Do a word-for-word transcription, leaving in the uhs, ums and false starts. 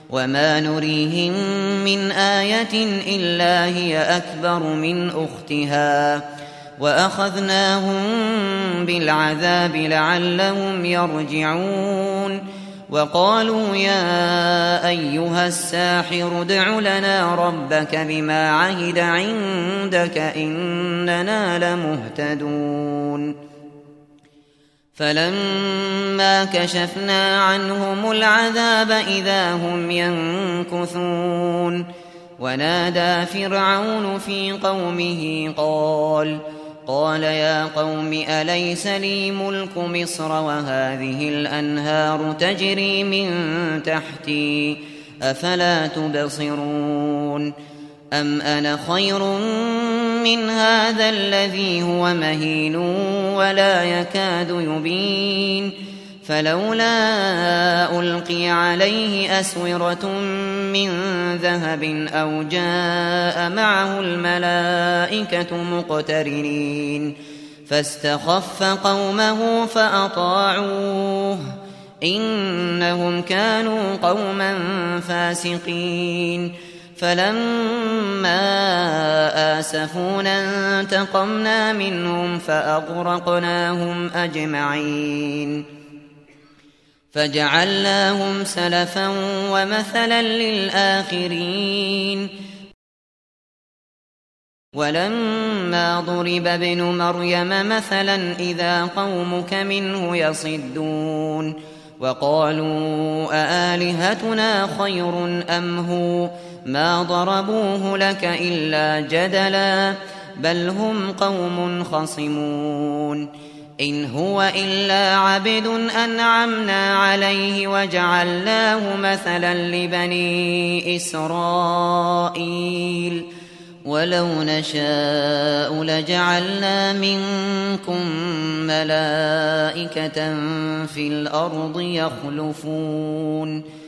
وما نريهم من آية إلا هي أكبر من أختها وأخذناهم بالعذاب لعلهم يرجعون وقالوا يا أيها الساحر ادع لنا ربك بما عهد عندك إننا لمهتدون فلما كشفنا عنهم العذاب إذا هم ينكثون ونادى فرعون في قومه قال قال يا قوم أليس لي ملك مصر وهذه الأنهار تجري من تحتي أفلا تبصرون أم أنا خير من هذا الذي هو مهين ولا يكاد يبين فلولا ألقي عليه أسورة من ذهب أو جاء معه الملائكة مقترنين فاستخف قومه فأطاعوه إنهم كانوا قوما فاسقين فلما آسفونا انتقمنا منهم فأغرقناهم أجمعين فجعلناهم سلفا ومثلا للآخرين ولما ضرب ابن مريم مثلا إذا قومك منه يصدون وقالوا أآلهتنا خير أم هو ما ضربوه لك إلا جدلا بل هم قوم خصمون إن هو إلا عبد أنعمنا عليه وجعلناه مثلا لبني إسرائيل ولو نشاء لجعلنا منكم ملائكة في الأرض يخلفون